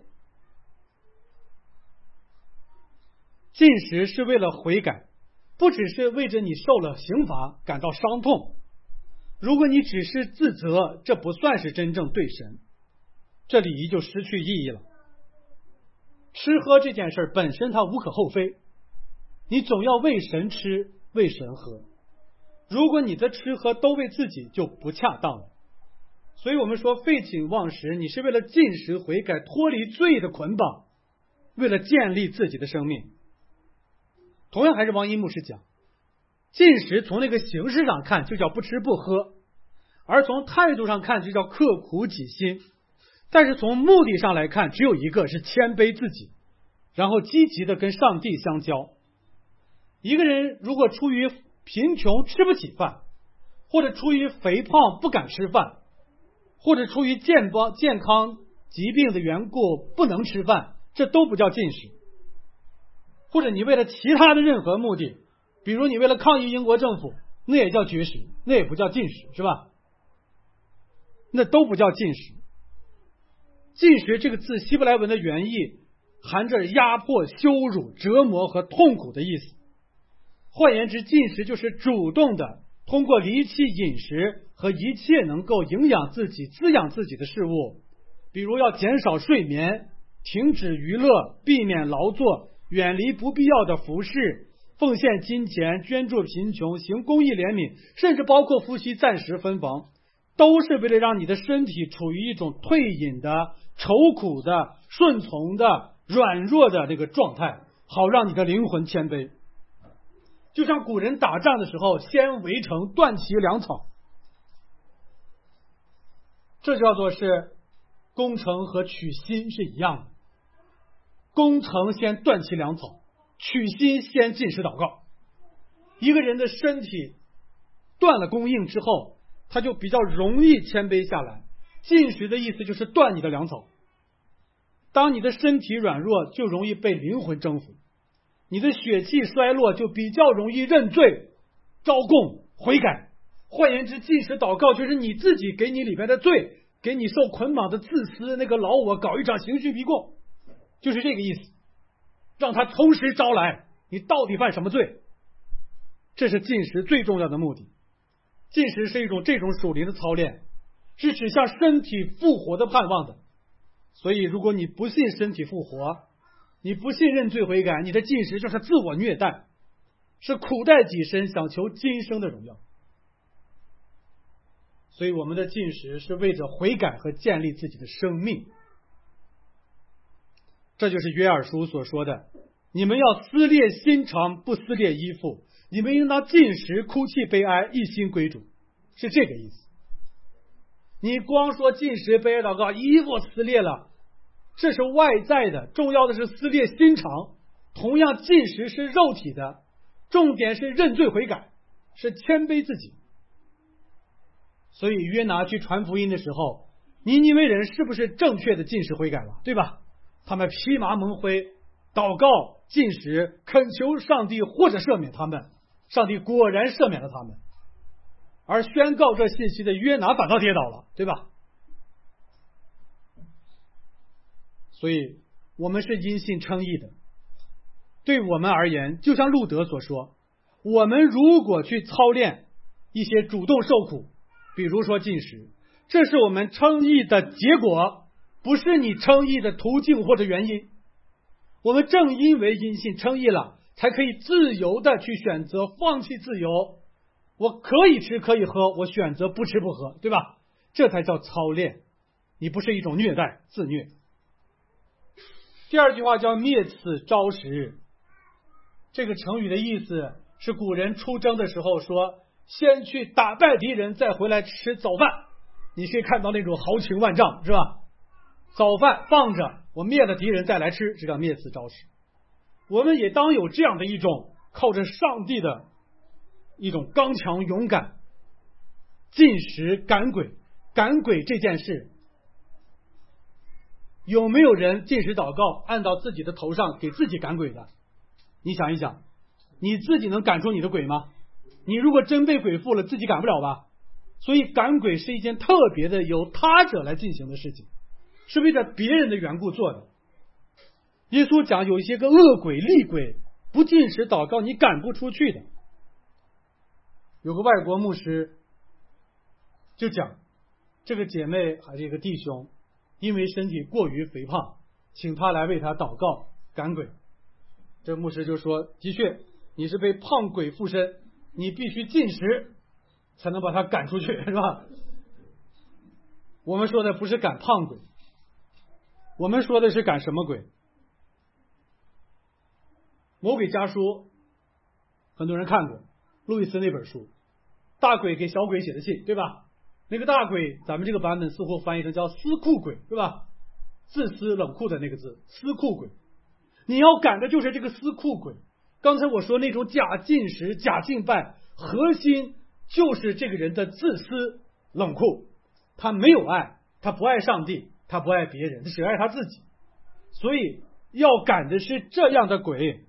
禁食是为了悔改，不只是为着你受了刑罚感到伤痛。如果你只是自责，这不算是真正对神，这礼仪就失去意义了。吃喝这件事本身它无可厚非，你总要为神吃，为神喝。如果你的吃喝都为自己，就不恰当了。所以我们说废寝忘食，你是为了禁食悔改，脱离罪的捆绑，为了建立自己的生命。同样还是王一牧师讲，禁食从那个形式上看就叫不吃不喝，而从态度上看就叫刻苦己心。但是从目的上来看，只有一个，是谦卑自己，然后积极的跟上帝相交。一个人如果出于贫穷吃不起饭，或者出于肥胖不敢吃饭，或者出于健康疾病的缘故不能吃饭，这都不叫禁食。或者你为了其他的任何目的，比如你为了抗议英国政府，那也叫绝食，那也不叫禁食，是吧？那都不叫禁食。禁食这个字希伯来文的原意含着压迫、羞辱、折磨和痛苦的意思。换言之，禁食就是主动的通过离弃饮食和一切能够营养自己、滋养自己的事物，比如要减少睡眠、停止娱乐、避免劳作、远离不必要的服饰、奉献金钱、捐助贫穷、行公益怜悯，甚至包括夫妻暂时分房，都是为了让你的身体处于一种退隐的、愁苦的、顺从的、软弱的这个状态，好让你的灵魂谦卑。就像古人打仗的时候，先围城断其粮草，这叫做是攻城和取心是一样的。攻城先断其粮草，取心先禁食祷告。一个人的身体断了供应之后，他就比较容易谦卑下来。禁食的意思就是断你的粮草。当你的身体软弱，就容易被灵魂征服，你的血气衰落，就比较容易认罪、招供、悔改。换言之，禁食祷告就是你自己给你里边的罪，给你受捆绑的自私那个老我搞一场刑讯逼供，就是这个意思，让他从实招来你到底犯什么罪。这是禁食最重要的目的。禁食是一种这种属灵的操练，是指向身体复活的盼望的。所以如果你不信身体复活，你不信认罪悔改，你的禁食就是自我虐待，是苦待己身，想求今生的荣耀。所以我们的禁食是为着悔改和建立自己的生命。这就是约珥书所说的，你们要撕裂心肠，不撕裂衣服，你们应当禁食，哭泣悲哀，一心归主，是这个意思。你光说禁食悲哀祷告，衣服撕裂了，这是外在的，重要的是撕裂心肠。同样，禁食是肉体的，重点是认罪悔改，是谦卑自己。所以约拿去传福音的时候，尼尼微人是不是正确的禁食悔改了，对吧？他们披麻蒙灰，祷告禁食，恳求上帝或者赦免他们，上帝果然赦免了他们。而宣告这信息的约拿反倒跌倒了，对吧？所以我们是因信称义的。对我们而言，就像路德所说，我们如果去操练一些主动受苦，比如说禁食，这是我们称义的结果，不是你称义的途径或者原因。我们正因为因信称义了，才可以自由的去选择放弃自由。我可以吃可以喝，我选择不吃不喝，对吧？这才叫操练，你不是一种虐待自虐。第二句话叫灭此朝食，这个成语的意思是古人出征的时候说，先去打败敌人，再回来吃早饭。你可以看到那种豪情万丈，是吧？早饭放着，我灭了敌人再来吃，这叫灭此朝食。我们也当有这样的一种靠着上帝的一种刚强勇敢，禁食赶鬼。赶鬼这件事，有没有人禁食祷告按到自己的头上给自己赶鬼的？你想一想，你自己能赶出你的鬼吗？你如果真被鬼附了，自己赶不了吧？ 所以赶鬼是一件特别的由他者来进行的事情，是为了别人的缘故做的。耶稣讲有一些个恶鬼厉鬼不禁食祷告你赶不出去的。有个外国牧师就讲，这个姐妹还是一个弟兄，因为身体过于肥胖，请他来为他祷告赶鬼。这牧师就说，的确你是被胖鬼附身，你必须禁食才能把他赶出去，是吧？我们说的不是赶胖鬼，我们说的是赶什么鬼？魔鬼家书很多人看过，路易斯那本书，大鬼给小鬼写的信，对吧？那个大鬼咱们这个版本似乎翻译成叫司库鬼，对吧？自私冷酷的那个字，司库鬼。你要赶的就是这个司库鬼。刚才我说那种假进食假敬拜，核心就是这个人的自私冷酷，他没有爱，他不爱上帝，他不爱别人，他只爱他自己。所以要赶的是这样的鬼。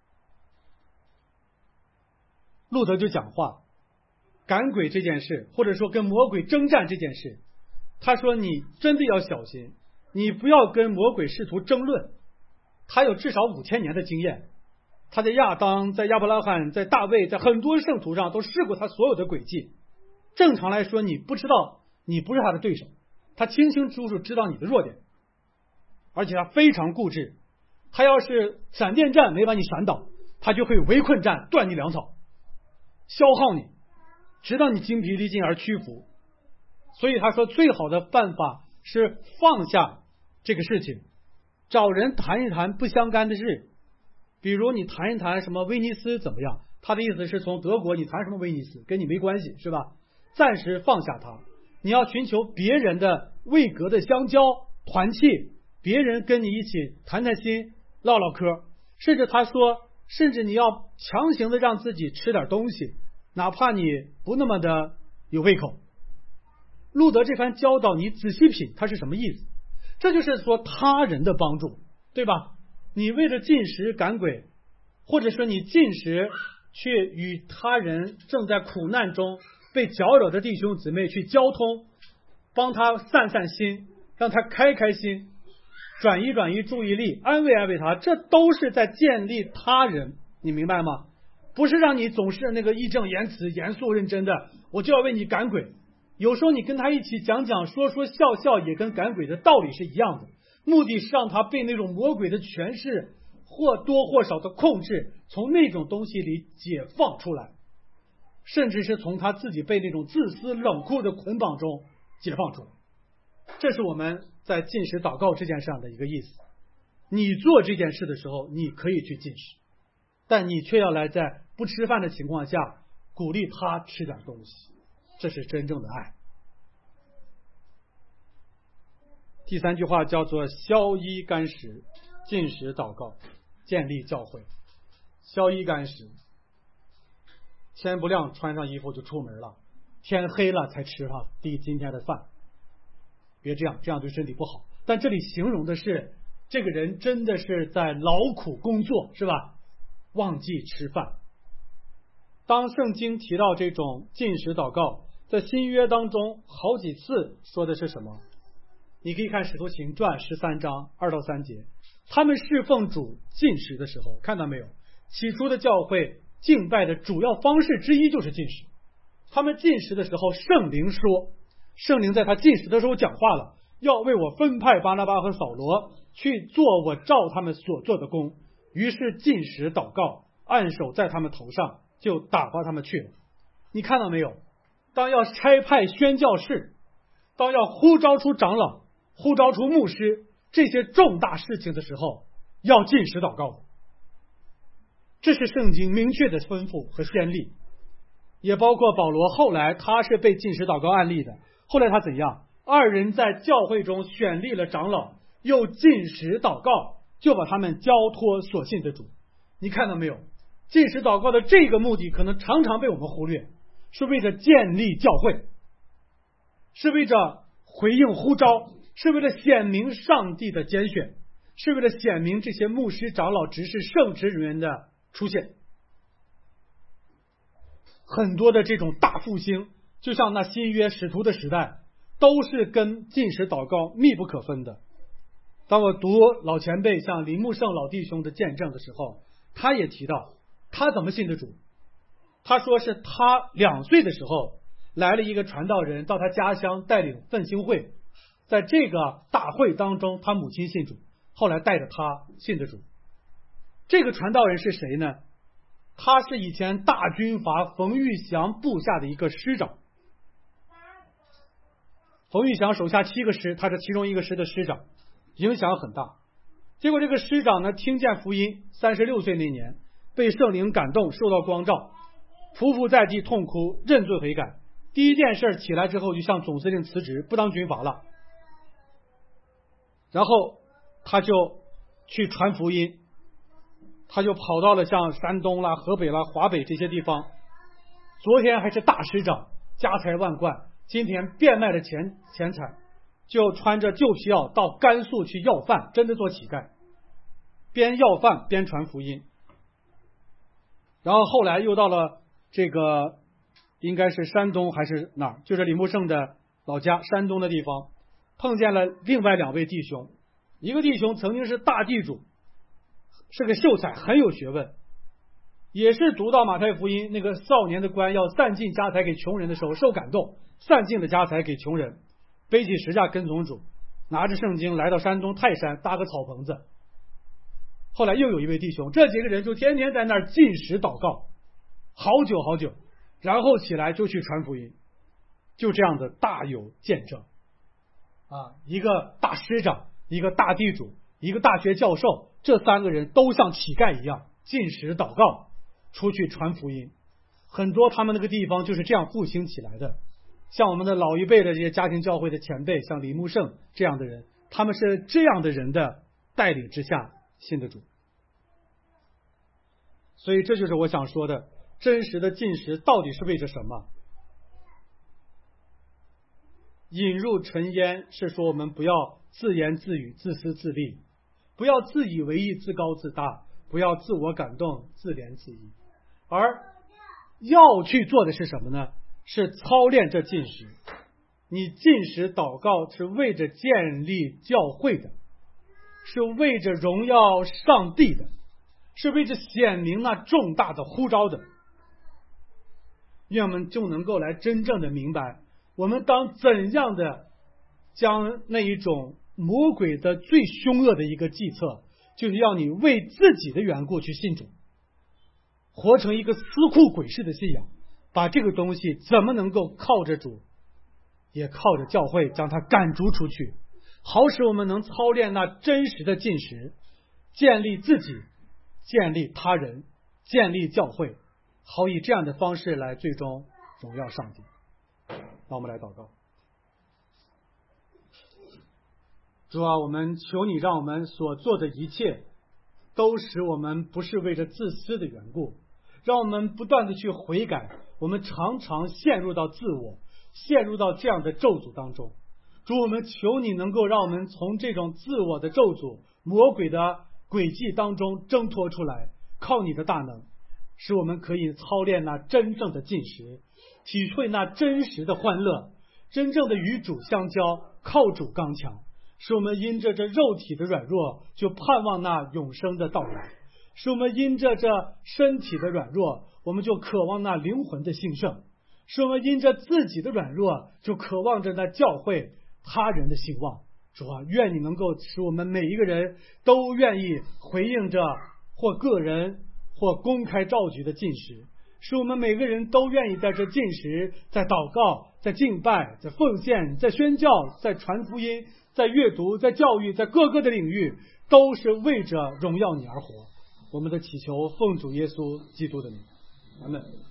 路德就讲话，赶鬼这件事，或者说跟魔鬼征战这件事，他说你真的要小心，你不要跟魔鬼试图争论。他有至少5000年的经验，他在亚当，在亚伯拉罕，在大卫，在很多圣徒上都试过他所有的诡计。正常来说，你不知道你不是他的对手，他清清楚楚知道你的弱点，而且他非常固执。他要是闪电战没把你闪倒，他就会围困战断你粮草，消耗你，直到你精疲力尽而屈服。所以他说最好的办法是放下这个事情，找人谈一谈不相干的事。比如你谈一谈什么威尼斯怎么样，他的意思是从德国你谈什么威尼斯跟你没关系，是吧？暂时放下他，你要寻求别人的位格的相交团契，别人跟你一起谈谈心唠唠嗑，甚至他说甚至你要强行的让自己吃点东西，哪怕你不那么的有胃口。路德这番教导你仔细品，他是什么意思？这就是说他人的帮助，对吧？你为了进食赶鬼，或者说你进食去与他人正在苦难中被搅扰的弟兄姊妹去交通，帮他散散心，让他开开心，转移转移注意力，安慰安慰他，这都是在建立他人，你明白吗？不是让你总是那个义正言辞严肃认真的我就要为你赶鬼。有时候你跟他一起讲讲说说笑笑，也跟赶鬼的道理是一样的，目的是让他被那种魔鬼的权势或多或少的控制，从那种东西里解放出来，甚至是从他自己被那种自私冷酷的捆绑中解放出来。这是我们在禁食祷告这件事上的一个意思。你做这件事的时候你可以去禁食，但你却要来在不吃饭的情况下鼓励他吃点东西，这是真正的爱。第三句话叫做消衣干食，禁食祷告，建立教会。消衣干食，天不亮穿上衣服就出门了，天黑了才吃上今天的饭，别这样，这样对身体不好。但这里形容的是这个人真的是在劳苦工作，是吧？忘记吃饭。当圣经提到这种禁食祷告，在新约当中好几次说的是什么？你可以看使徒行传13章2到3节，他们侍奉主禁食的时候，看到没有？起初的教会敬拜的主要方式之一就是禁食。他们禁食的时候，圣灵说，圣灵在他禁食的时候讲话了，要为我分派巴拿巴和扫罗去做我照他们所做的工。于是禁食祷告，按手在他们头上，就打发他们去了。你看到没有？当要差派宣教士，当要呼召出长老，呼召出牧师，这些重大事情的时候，要禁食祷告。这是圣经明确的吩咐和先例，也包括保罗后来他是被禁食祷告案例的。后来他怎样？二人在教会中选立了长老，又禁食祷告，就把他们交托所信的主。你看到没有？禁食祷告的这个目的可能常常被我们忽略，是为了建立教会，是为了回应呼召，是为了显明上帝的拣选，是为了显明这些牧师长老执事圣职人员的出现。很多的这种大复兴就像那新约使徒的时代，都是跟禁食祷告密不可分的。当我读老前辈像林木胜老弟兄的见证的时候，他也提到他怎么信的主。他说是他2岁的时候，来了一个传道人到他家乡带领奋兴会，在这个大会当中，他母亲信主，后来带着他信的主。这个传道人是谁呢？他是以前大军阀冯玉祥部下的一个师长。冯玉祥手下7个师，他是其中一个师的师长，影响很大。结果这个师长呢，听见福音，36岁那年被圣灵感动，受到光照，匍匐在地痛哭，认罪悔改。第一件事起来之后，就向总司令辞职，不当军阀了。然后他就去传福音，他就跑到了像山东啦、河北啦、华北这些地方。昨天还是大师长，家财万贯，今天变卖了钱财，就穿着旧皮袄到甘肃去要饭，真的做乞丐，边要饭边传福音。然后后来又到了这个应该是山东还是哪儿，就是李木胜的老家山东的地方，碰见了另外2位弟兄。一个弟兄曾经是大地主，是个秀才，很有学问，也是读到马太福音那个少年的官要散尽家财给穷人的时候受感动，散尽了家财给穷人，背起石架跟从主，拿着圣经来到山东泰山搭个草棚子。后来又有一位弟兄，这几个人就天天在那儿禁食祷告，好久好久，然后起来就去传福音，就这样的大有见证啊！一个大师长，一个大地主，一个大学教授，这3个人都像乞丐一样禁食祷告，出去传福音。很多他们那个地方就是这样复兴起来的。像我们的老一辈的这些家庭教会的前辈，像李木胜这样的人，他们是这样的人的带领之下信的主。所以这就是我想说的，真实的禁食到底是为着什么？引入尘烟是说我们不要自言自语、自私自利，不要自以为意、自高自大，不要自我感动、自怜自艾。而要去做的是什么呢？是操练这禁食。你禁食祷告是为着建立教会的，是为着荣耀上帝的，是为着显明那重大的呼召的。愿我们就能够来真正的明白，我们当怎样的将那一种魔鬼的最凶恶的一个计策，就是要你为自己的缘故去信主，活成一个司库鬼式的信仰，把这个东西怎么能够靠着主，也靠着教会将它赶逐出去，好使我们能操练那真实的禁食，建立自己，建立他人，建立教会，好以这样的方式来最终荣耀上帝。让我们来祷告。主啊，我们求你让我们所做的一切都使我们不是为着自私的缘故，让我们不断的去悔改。我们常常陷入到自我，陷入到这样的咒诅当中。主，我们求你能够让我们从这种自我的咒诅、魔鬼的诡计当中挣脱出来，靠你的大能，使我们可以操练那真正的禁食，体会那真实的欢乐，真正的与主相交，靠主刚强，使我们因着这肉体的软弱，就盼望那永生的到来；使我们因着这身体的软弱，我们就渴望那灵魂的兴盛；使我们因着自己的软弱，就渴望着那教会他人的兴旺。主啊，愿你能够使我们每一个人都愿意回应着或个人或公开召集的禁食，使我们每个人都愿意在这禁食，在祷告，在敬拜，在奉献，在宣教，在传福音，在阅读，在教育，在各个的领域，都是为着荣耀你而活。我们的祈求奉主耶稣基督的名，阿们。